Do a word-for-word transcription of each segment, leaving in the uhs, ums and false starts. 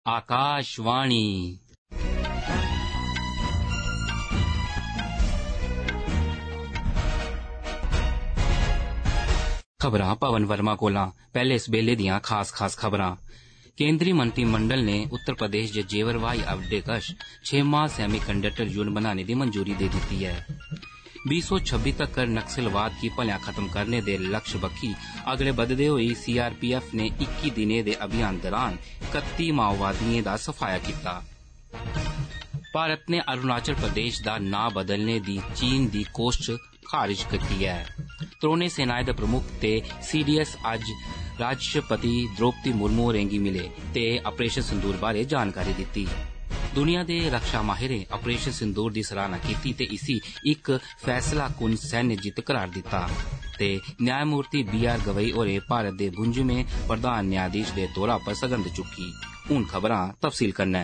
आकाशवाणी। खबरां पवन वर्मा कोला। पहले इस बेले दियां खास खास खबरां। केंद्रीय मंत्रिमंडल ने उत्तर प्रदेश दे जेवर हवाई अड्डे कश छे माह सैमी कंडक्टर यूनिट बनाने दी मंजूरी दे दित्ती है। बीस सौ छब्बी तक्कर नक्सलवाद गी भलेआं खत्म करने दे लक्ष्य बक्खी अगड़े बधदे होई सीआरपीएफ ने इक्की दिनें दे अभियान दौरान कत्ती माओवादियें दा सफाया कीता। भारत ने अरुणाचल प्रदेश दा नां बदलने दी चीन दी कोशश खारिज कीती है। त्रौने सेनाएं दे प्रमुख ते सीडीएस अज्ज राष्ट्रपति द्रौपदी मुर्मू होरें गी मिले ते ऑपरेशन सिंदूर बारे जानकारी दित्ती। दुनिया दे रक्षा माहिरें ऑपरेशन सिंदूर दी सराहना कीती ते इसी इक फैसला कुन सैन्य जित्त करार दित्ता ते न्यायमूर्ति बी आर गवई होरें भारत दे बुंजवें प्रधान न्यायाधीश दे तौरा पर सगंध चुक्की। हुण खबरां तफसील कन्नै।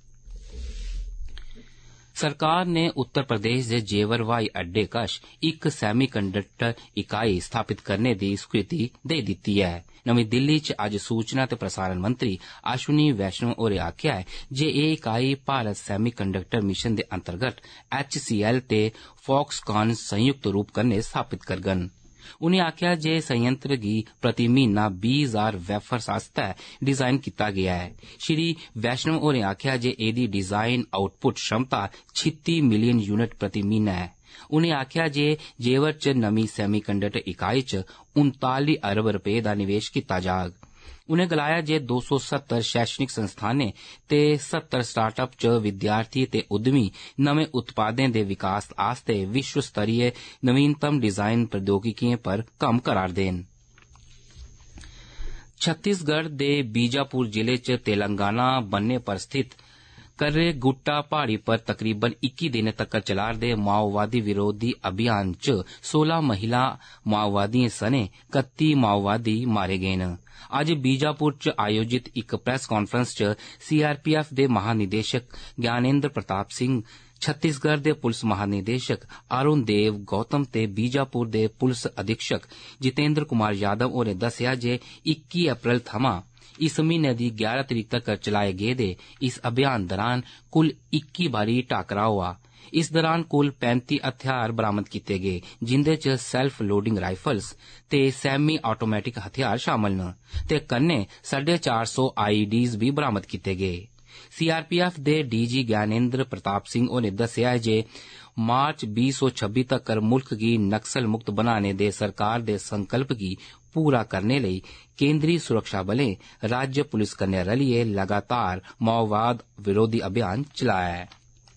सरकार ने उत्तर प्रदेश दे जेवर हवाई अड्डे कश इक सैमी कंडक्टर इकाई स्थापित करने दी स्वीकृति दे दित्ती है। नमीं दिल्ली च अज्ज सूचना ते प्रसारण मंत्री अश्विनी वैष्णव होरें आखेआ है जे एह इकाई भारत सैमी कंडक्टर मिशन दे अंतर्गत एच सी एल ते फॉक्सकॉन संयुक्त रूप कन्नै स्थापित करगन। उनें आखेआ जे संयंत्र गी प्रति म्हीना बीह् हजार वेफर्स आस्तै डिजाइन कीता गेआ है। श्री वैष्णव होरें आखेआ जे एहदी डिजाइन आउटपुट क्षमता छित्ती मिलियन यूनिट प्रति म्हीना है। उनें आखेआ जे जेवर च नमीं सैमी कंडक्टर इकाई च उनताली अरब रपे दा निवेश कीता जाग। उनें गलाया जे दो सौ सत्तर शैक्षणिक संस्थानें ते सत्तर स्टार्टअप च विद्यार्थी ते उद्यमी नमें उत्पादें दे विकास आस्तै विश्व स्तरीय नवीनतम डिजाइन प्रौद्योगिकिएं पर कम्म करा'रदे न। छत्तीसगढ़ दे बीजापुर जिले च तेलंगाना बन्ने पर स्थित कर्रे गुट्टा पहाड़ी पर तकरीबन इक्की दिनें तक्कर चला'रदे माओवादी विरोधी अभियान च सोलह महिला माओवादियें सने कत्ती माओवादी मारे गे न। अज्ज बीजापुर च आयोजित इक प्रेस कांफ्रेंस च सीआरपीएफ दे महानिदेशक ज्ञानेन्द्र प्रताप सिंह, छत्तीसगढ़ दे पुलिस महानिदेशक अरुण देव गौतम ते बीजापुर दे पुलिस अधीक्षक जितेंद्र कुमार यादव होरें दस्सेआ जे इक्की अप्रैल थमां इस म्हीने दी ग्यारह तरीक तक्कर चलाए गेदे इस अभियान दौरान कुल इक्की बारी टाकरा होआ। इस दौरान कुल पैंती हथियार बरामद कीते गे जिंदे च सेल्फ लोडिंग राइफल्स ते सैमी ऑटोमैटिक हथियार शामल न ते कन्नै साढ़े चार सौ आईईडीज भी बरामद कीते गे। सीआरपीएफ दे डीजी ज्ञानेन्द्र प्रताप सिंह होरें दस्सेआ जे मार्च बीस सौ छब्बी तक्कर मुल्क गी नक्सल मुक्त बनाने दे सरकार दे संकल्प गी पूरा करने लेई केंद्रीय सुरक्षा बलें राज्य पुलिस कन्नै रलियै लगातार माओवाद विरोधी अभियान चलाया है।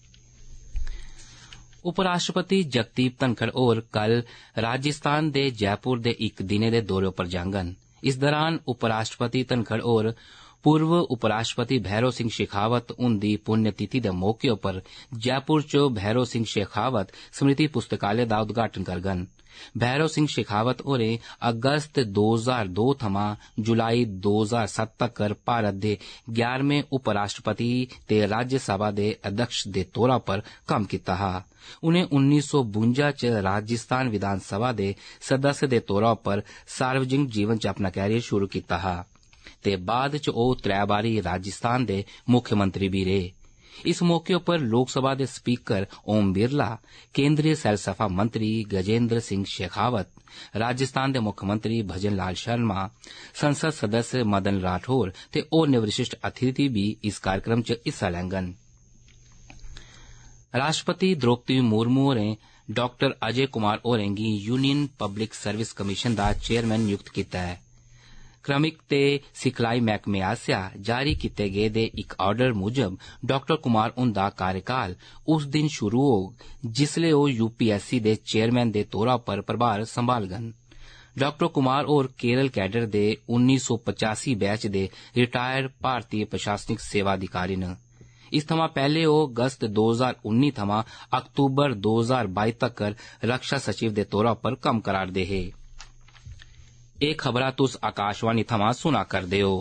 उपराष्ट्रपति जगदीप धनखड़ होर कल राजस्थान दे जयपुर दे इक दिने दे दौरे पर जांगन। इस दौरान उपराष्ट्रपति धनखड़ होर पूर्व उपराष्ट्रपति भैरो सिंह शेखावत हुंदी पुण्यतिथि दे मौके पर जयपुर च भैरो सिंह शेखावत स्मृति पुस्तकालय दा उद्घाटन करगन। भैरो सिंह शेखावत होरें अगस्त दो हजार दो थमां जुलाई दो हजार सत्त तक्कर भारत दे ग्यारहवें उपराष्ट्रपति ते राज्यसभा दे अध्यक्ष दे तौरा पर कम्म कीता हा। उनें उन्नीस सौ बुंजा च राजस्थान विधानसभा दे सदस्य दे तौरा पर सार्वजनिक जीवन च अपना कैरियर शुरू कीता हा ते बाद च ओह त्रै बारी राजस्थान दे मुख्यमंत्री भी रेह्। इस मौके पर लोकसभा दे स्पीकर ओम बिरला, केंद्रीय सैलसफा मंत्री गजेंद्र सिंह शेखावत, राजस्थान दे मुख्यमंत्री भजन लाल शर्मा, संसद सदस्य मदन राठौर ते होरनें विशिष्ट अतिथि भी इस कार्यक्रम च हिस्सा लैंगन। राष्ट्रपति द्रौपदी मुर्मू होरें डॉक्टर अजय कुमार होरें गी यूनियन पब्लिक सर्विस कमीशन दा चेयरमैन नियुक्त कीता है। क्रमिक ते सिखलाई मैहकमे आसेआ जारी कीते गेदे इक आर्डर मुजब डॉक्टर कुमार हुंदा कार्यकाल उस दिन शुरू होग जिसलै ओह यूपीएससी दे चेयरमैन दे तौरा पर प्रभार संभालगन। डॉक्टर कुमार होर केरल कैडर दे उन्नीस सौ पचासी बैच दे रिटायर्ड भारतीय प्रशासनिक सेवा अधिकारी न। इस थमां पैहले ओह अगस्त दो हजार उन्नी थमां अक्तूबर दो हजार बाई तक्कर रक्षा सचिव दे तौरा पर कम्म करा'रदे हे। एह खबरां तुस आकाशवाणी थमां सुना करदे हो।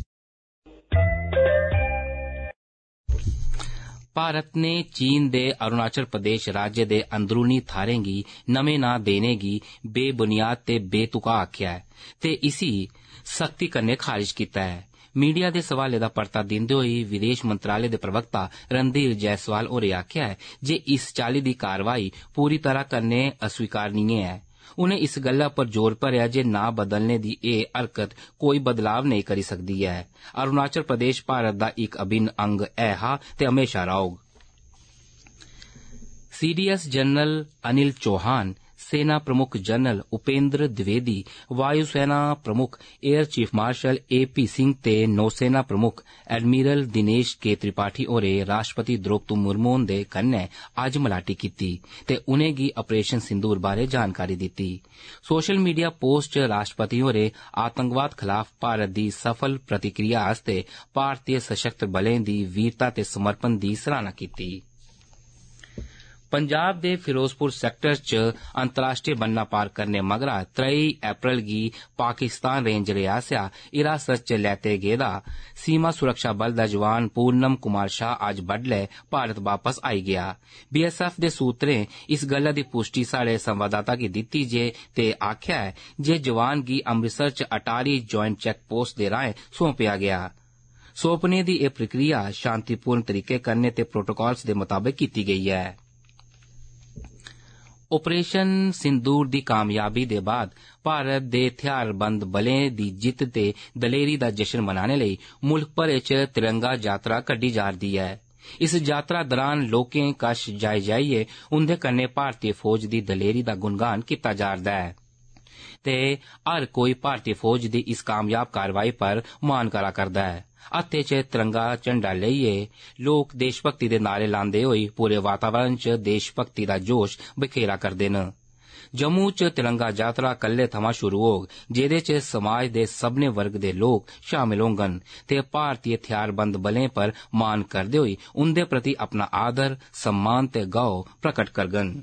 भारत ने चीन दे अरुणाचल प्रदेश राज्य दे अंदरूनी थाहरें गी नमें नां देने गी बेबुनियाद ते बेतुका आखेआ ऐ ते इसी सख्ती कन्नै खारिज कीता है। मीडिया दे सवाले दा परता दिंदे होई विदेश मंत्रालय दे प्रवक्ता रणधीर जायसवाल होरें आखेआ है जे इस चाल्ली दी कारवाई पूरी तरह कन्नै अस्वीकारनीय ऐ। उनें इस गल्ला पर जोर भरेआ जे नां बदलने दी एह हरकत कोई बदलाव नेईं करी सकदी ऐ। अरुणाचल प्रदेश भारत दा इक अभिन्न अंग ऐ हा ते हमेशा रौह्ग। सीडीएस जनरल अनिल चौहान, सेना प्रमुख जनरल उपेंद्र द्विवेदी, वायुसेना प्रमुख air chief marshal A P Singh ते नौसेना प्रमुख एडमिरल दिनेश के त्रिपाठी होरें राष्ट्रपति द्रौपदी मुर्मू हुंदे कन्नै अज्ज मलाटी कीती ते उनेंगी ऑपरेशन सिंदूर बारै जानकारी दित्ती। सोशल मीडिया पोस्ट च राष्ट्रपति होरें आतंकवाद खलाफ भारत दी सफल प्रतिक्रिया आस्तै भारतीय सशस्त्र बलें दी वीरता ते समर्पण दी सराहना कीती। पंजाब दे फिरोजपुर सैक्टर च अंतर्राष्ट्रीय बन्ना पार करने मगरा त्रेई अप्रैल गी पाकिस्तान रेंजरें आसेआ हिरासत च लैते गेदा सीमा सुरक्षा बल दा जवान पूनम कुमार शाह अज्ज बड्डलै भारत वापस आई गेआ। बीएसएफ दे सूत्रें इस गल्ला दी पुष्टि साढ़े संवाददाता गी दित्ती जे ते आखेआ ऐ जे जवान गी अमृतसर च अटारी ज्वाइंट चेक पोस्ट दे राहें सौंपेआ गेआ। सौंपने दी एह प्रक्रिया शांतिपूर्ण तरीके कन्नै ते प्रोटोकॉल्स दे मुताबिक कीती गेई ऐ। ऑपरेशन सिंदूर दी कामयाबी दे बाद भारत दे हथियारबंद बलें दी जित्त ते दलेरी दा जश्न मनाने लेई मुल्ख भरै च तिरंगा यात्रा कड्डी जा'रदी ऐ। इस यात्रा दौरान लोकें कश जाई जाइयै उंदे कन्नै भारतीय फौज दी दलेरी दा गुणगान कीता जा'रदा ऐ ते हर कोई भारतीय फौज दी इस कामयाब कारवाई पर मान करा करदा है। हत्थे च तिरंगा झंडा लेइयै लोक देशभक्ति दे नारे लांदे होई पूरे वातावरण च देशभक्ति दा जोश बखेरा करदे न। जम्मू च तिरंगा यात्रा कल्ले थमां शुरू होग, जेदे च समाज दे सब्भनें वर्ग दे लोक शामिल होंगन ते भारतीय हथियारबंद बलें पर मान करदे होई उंदे प्रति अपना आदर, सम्मान ते गौरव प्रकट करगन।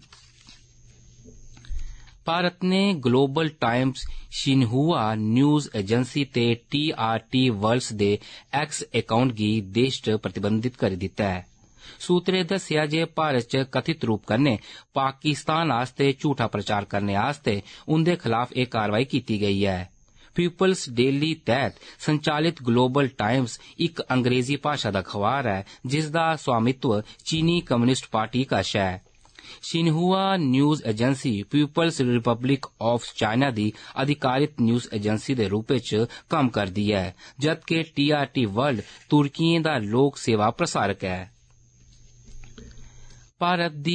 भारत ने Global Times, Xinhua news agency ते टी आर टी वर्ल्ड्स दे एक्स अकाउंट गी देश च प्रतिबंधित करी दित्ता है। सूत्रें दस्सेआ जे भारत च कथित रूप कन्नै पाकिस्तान आस्तै झूठा प्रचार करने आस्तै उंदे खलाफ एह कारवाई कीती गई है। पीपल्स डेली तैह्त संचालित ग्लोबल टाइम्स इक अंग्रेजी भाशा दा अखबार है जिसदा स्वामित्व चीनी कम्युनिस्ट पार्टी कश है। Xinhua news agency People's Republic of China दी अधिकारित न्यूज एजेंसी दे रूपे च कम्म करदी है, जबकि टी आर टी वर्ल्ड तुर्कियें दा लोक सेवा प्रसारक है। भारत दी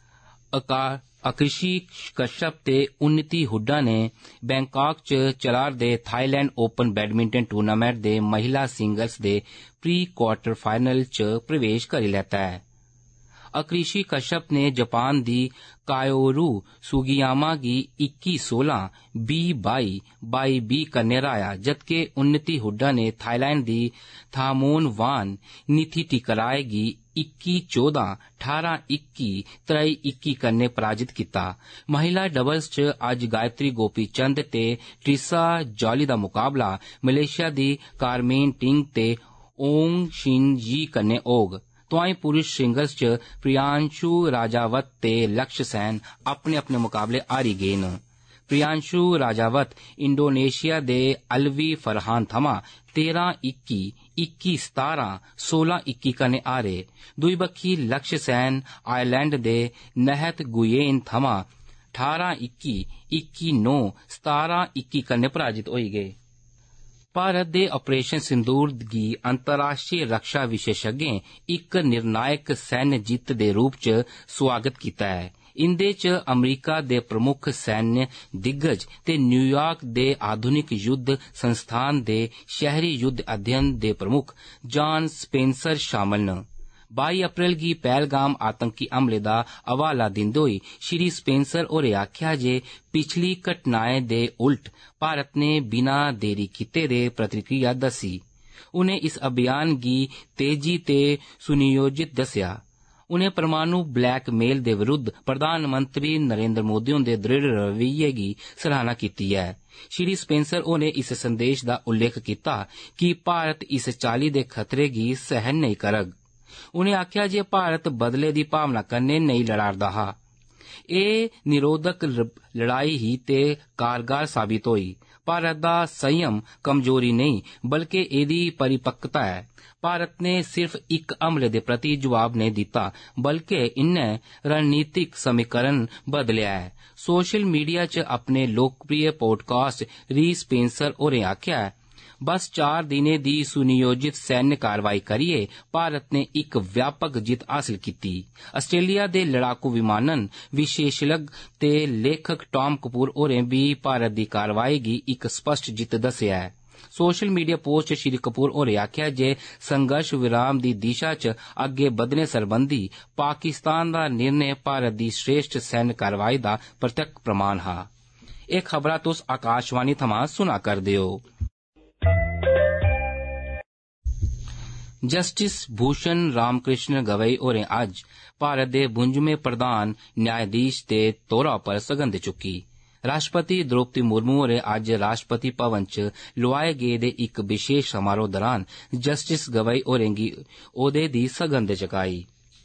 आकृषि कश्यप ते उन्नति हुड्डा ने बैंकाक च चला'रदे थाईलैंड ओपन बैडमिंटन टूर्नामेंट दे महिला सिंगल्स दे प्री क्वार्टर फाइनल च प्रवेश करी लैता है। आकृषि कश्यप ने जापान दी कायोरू सुगियामा गी इक्की सोलह, बीह् बाई, बाई बीह् कन्नै हराया, जबकि उन्नति हुड्डा ने थाईलैंड दी थामोन वान निथिटिकराय गी इक्की चौदह, ठारां इक्की, त्रई इक्की कन्नै पराजित कीता। महिला डबल्स च अज्ज गायत्री गोपीचंद ते ट्रिसा जॉली दा मुकाबला मलेशिया दी कारमेन टिंग ते ओंग शिन जी कन्नै होग। तोआईं पुरुष सिंगल्स च प्रियांशु राजावत ते लक्ष्य सैन अपने अपने मुकाबले हारी गे न। प्रियांशु राजावत इंडोनेशिया दे अलवी फरहान थमां तेरह इक्की, इक्की सतारां, सोलह इक्की कन्नै हारे। दुई बक्खी लक्ष्य सैन आयरलैंड दे नहत गुयेन थमां ठारां इक्की, इक्की नौ, सतारां इक्की कन्नै पराजित होई गए। भारत दे ऑपरेशन सिंदूर गी अंतर्राष्ट्रीय रक्षा विशेषज्ञें इक निर्णायक सैन्य जित्त दे रूप च स्वागत कीता है। इंदे च अमरीका दे प्रमुख सैन्य दिग्गज ते न्यूयार्क दे आधुनिक युद्ध संस्थान दे शहरी युद्ध अध्ययन दे प्रमुख जॉन स्पेंसर शामल न। बाई अप्रैल गी पहलगाम आतंकी हमले दा हवाला दिंदे होई श्री स्पेंसर होरें आखेआ जे पिछली घटनाएं दे उल्ट भारत ने बिना देरी कीते दे प्रतिक्रिया दस्सी। उनें इस अभियान गी तेजी ते सुनियोजित दस्सेआ। उनें परमाणु ब्लैकमेल दे विरुद्ध प्रधानमंत्री नरेंद्र मोदी हुंदे दृढ़ रवैये गी सराहना कीती है। श्री स्पेंसर होरें इस संदेश दा उल्लेख कीता कि भारत इस चाल्ली दे खतरे गी सहन नेईं करग। उनें आखेआ जे भारत बदले दी भावना कन्नै नेईं लड़ा'रदा हा। एह निरोधक लड़ाई ही ते कारगर साबित होई। भारत दा संयम कमजोरी नहीं बल्कि एदी परिपक्वता है। भारत ने सिर्फ एक हमले दे प्रति जवाब नहीं दिता बल्कि इन्हें रणनीतिक समीकरण बदलिया है। सोशल मीडिया च अपने लोकप्रिय पॉडकास्ट री स्पेंसर होरें आख्या है, बस चार दिनें दी सुनियोजित सैन्य कार्रवाई करिए भारत ने एक व्यापक जित हासिल की। आस्ट्रेलिया दे लड़ाकू विमानन विशेषज्ञ ते लेखक टॉम कपूर होरें भी भारत दी कार्रवाई गी एक स्पष्ट जित दस्सिया है। Social media post Shri Kapoor होरें आख्या जे संघर्ष विराम दी दिशा च अग्गे बधने सरबंधी पाकिस्तान दा निर्णय भारत दी श्रेष्ठ सैन्य कार्रवाई दा प्रत्यक्ष प्रमाण हा। एह खबरां तुस आकाशवाणी थमां सुना करदे हो। जस्टिस भूषण रामकृष्ण गवई होरें अज्ज भारत दे बुंजमें प्रधान न्यायाधीश दे तौरा पर सगंध चुकी। राष्ट्रपति द्रौपदी मुर्मू होरें अज्ज राष्ट्रपति भवन च लोआए गेदे इक विशेष समारोह दौरान जस्टिस गवई होरें गी ओहदे दी सगंध चुकाई।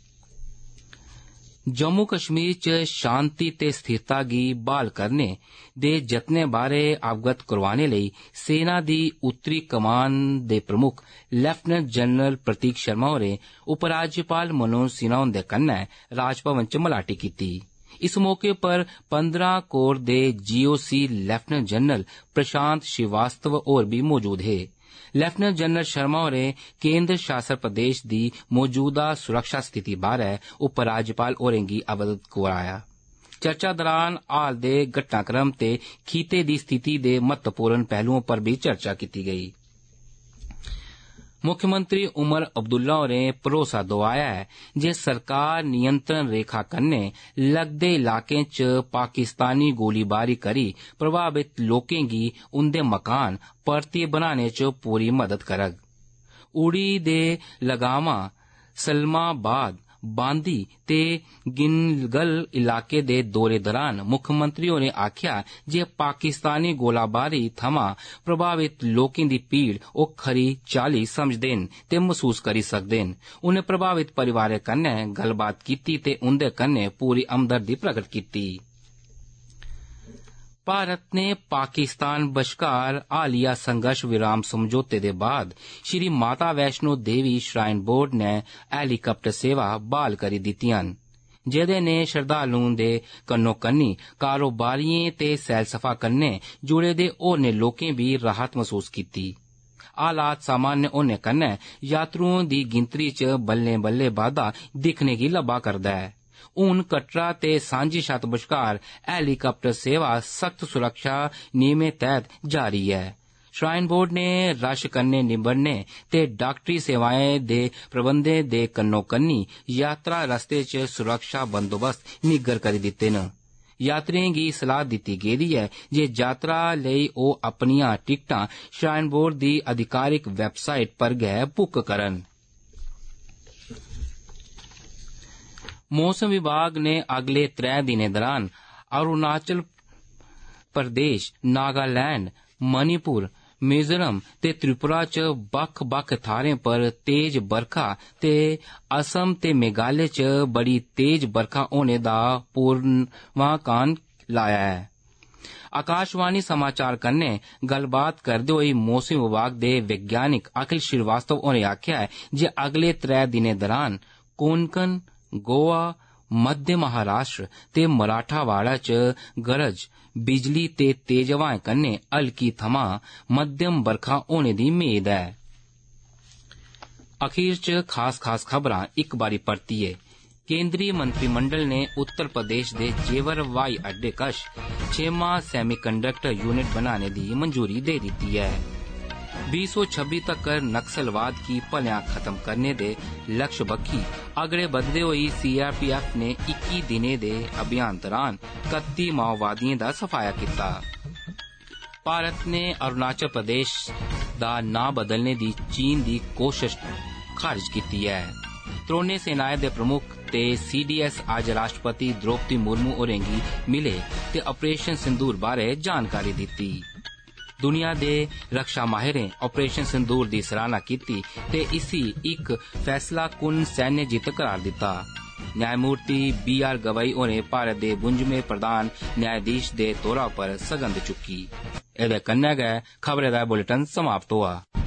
जम्मू कश्मीर च शांति ते स्थिरता गी बहाल करने दे जतनें बारे अवगत करवाने लेई सेना दी उत्तरी कमान दे प्रमुख लेफ्टिनेंट जनरल प्रतीक शर्मा होरें उपराज्यपाल मनोज सिन्हा हुंदे कन्नै राजभवन च मलाटी कीती। इस मौके पर पंद्रह कोर दे GOC lieutenant general Prashant Srivastava होर भी मौजूद हे। लेफ्टिनेंट जनरल शर्मा होरें केंद्र शासित प्रदेश दी मौजूदा सुरक्षा स्थिति बारै उपराज्यपाल होरें गी अवगत कराया। चर्चा दौरान हाल दे घटनाक्रम ते खीते दी स्थिति दे महत्वपूर्ण पहलुओं पर भी चर्चा की गई। मुख्यमंत्री उमर अब्दुल्ला होरें भरोसा दोआया है जे सरकार नियंत्रण रेखा कन्नै लगदे इलाकें च पाकिस्तानी गोलीबारी करी प्रभावित लोकें गी उंदे मकान परतियै बनाने च पूरी मदद करग। उड़ी दे लगामा सलमाबाद बांदी ते गिनगल इलाके दे दौरे दौरान मुख्यमंत्री होरें आख्या जे पाकिस्तानी गोलाबारी थमां प्रभावित लोकें दी पीड़ ओ खरी चाली समझदे न ते महसूस करी सकदे न। उनें प्रभावित परिवारें कन्नै गल्लबात कीती ते उंदे कन्नै पूरी हमदर्दी प्रकट कीती। भारत ने पाकिस्तान बश्कार हालिया संघर्ष विराम समझौते दे बाद श्री माता वैष्णो देवी श्राइन बोर्ड ने हैलीकाप्टर सेवा बहाल करी दित्तियां न, जेदे ने श्रद्धालुओं दे कन्नो कन्नी कारोबारियें ते सैलसफा कन्नै जुड़े दे होरनें लोकें भी राहत महसूस कीती। हालात सामान्य होने कन्नै यात्रुओं दी गिनतरी च बल्लें बल्लें बाद्धा दिक्खने गी लब्भा करदा है। हून कटरा ते सांझी छत बश्कार हैलीकाप्टर सेवा सख्त सुरक्षा नियमें तैहत जारी है। श्राइन बोर्ड ने रश कन्नै निबड़ने ते डॉक्टरी सेवाएं दे प्रबंधें दे कन्नो कन्नी यात्रा रस्ते च सुरक्षा बंदोबस्त निग्गर करी दित्ते न। यात्रियों गी सलाह दित्ती गेदी है जे यात्रा लेई ओह अपनियां टिकटां श्राइन बोर्ड दी अधिकारिक वैबसाइट पर गै बुक करन। मौसम विभाग ने अगले त्रै दिनें दौरान अरुणाचल प्रदेश, नागालैंड, मणिपुर, मिजोरम ते त्रिपुरा च बक्ख बक्ख थाहरें पर तेज बरखा ते असम ते मेघालय च बड़ी तेज बरखा होने दा पूर्वानुमान लाया है। आकाशवाणी समाचार कन्नै गल्लबात करदे होई मौसम विभाग दे वैज्ञानिक अखिल श्रीवास्तव होरें आख्या है जे अगले त्रै दिनें दौरान कोंकण, गोवा, मध्य महाराष्ट्र ते मराठावाड़ा च गरज बिजली ते तेज हवाएं कन्नै हल्की थमां मध्यम बरखा होने दी मेद है। अखीर च खास खास खबरां इक बारी परतियै। केंद्रीय मंत्रिमंडल ने उत्तर प्रदेश दे जेवर हवाई अड्डे कश छेमा सैमीकंडक्टर यूनिट बनाने दी मंजूरी दे दित्ती है। बीस सौ छब्बीस तक्कर नक्सलवाद की भलेआं खत्म करने दे लक्ष्य बक्खी अगड़े बधदे होई सीआरपीएफ ने इक्की दिनें दे अभियान दौरान इकत्ती माओवादियों दा सफाया कीता। भारत ने अरुणाचल प्रदेश दा नां बदलने दी चीन दी कोशिश खारिज कीती है। त्रौनें सेनाएं दे प्रमुख ते सीडीएस अज्ज राष्ट्रपति द्रौपदी मुर्मू होरें गी मिले ते ऑपरेशन सिंदूर बारै जानकारी दित्ती। दुनिया दे रक्षा माहिरें ऑपरेशन सिंदूर दी सराहना कीती ते इसी इक फैसला कुन सैन्य जित्त करार दित्ता। न्यायमूर्ति बी आर गवई होरें भारत दे बुंजमें प्रधान न्यायाधीश दे तौरा पर सगंध चुक्की। एदे कन्नै गै खबरें दा बुलेटिन समाप्त होआ।